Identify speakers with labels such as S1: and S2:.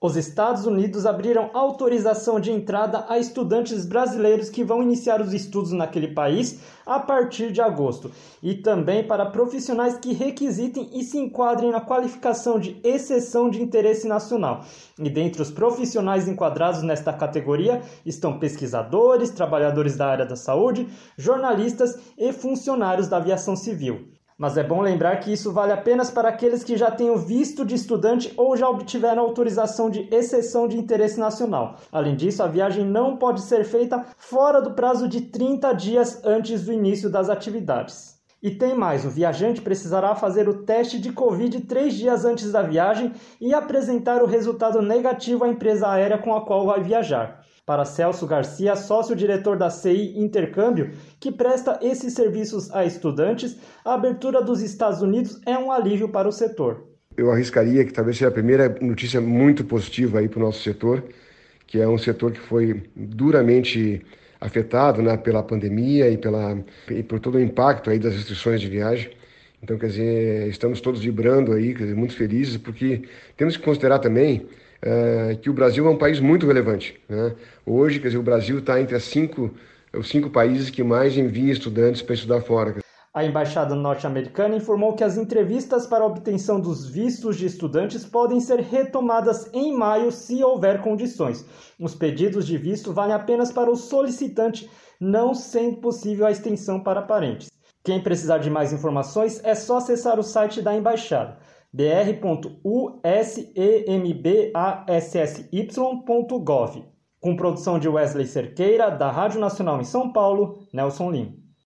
S1: Os Estados Unidos abriram autorização de entrada a estudantes brasileiros que vão iniciar os estudos naquele país a partir de agosto, e também para profissionais que requisitem e se enquadrem na qualificação de exceção de interesse nacional. E dentre os profissionais enquadrados nesta categoria estão pesquisadores, trabalhadores da área da saúde, jornalistas e funcionários da aviação civil. Mas é bom lembrar que isso vale apenas para aqueles que já tenham visto de estudante ou já obtiveram autorização de exceção de interesse nacional. Além disso, a viagem não pode ser feita fora do prazo de 30 dias antes do início das atividades. E tem mais, o viajante precisará fazer o teste de Covid 3 dias antes da viagem e apresentar o resultado negativo à empresa aérea com a qual vai viajar. Para Celso Garcia, sócio-diretor da CI Intercâmbio, que presta esses serviços a estudantes, a abertura dos Estados Unidos é um alívio para o setor.
S2: Eu arriscaria que talvez seja a primeira notícia muito positiva aí para o nosso setor, que é um setor que foi duramente afetado, né, pela pandemia e por todo o impacto aí das restrições de viagem. Então, quer dizer, estamos todos vibrando aí, quer dizer, muito felizes, porque temos que considerar também que o Brasil é um país muito relevante, né? Hoje, quer dizer, o Brasil está entre os cinco países que mais enviam estudantes para estudar fora.
S1: A Embaixada norte-americana informou que as entrevistas para a obtenção dos vistos de estudantes podem ser retomadas em maio se houver condições. Os pedidos de visto valem apenas para o solicitante, não sendo possível a extensão para parentes. Quem precisar de mais informações é só acessar o site da Embaixada, br.usembassy.gov. Com produção de Wesley Cerqueira, da Rádio Nacional em São Paulo, Nelson Lima.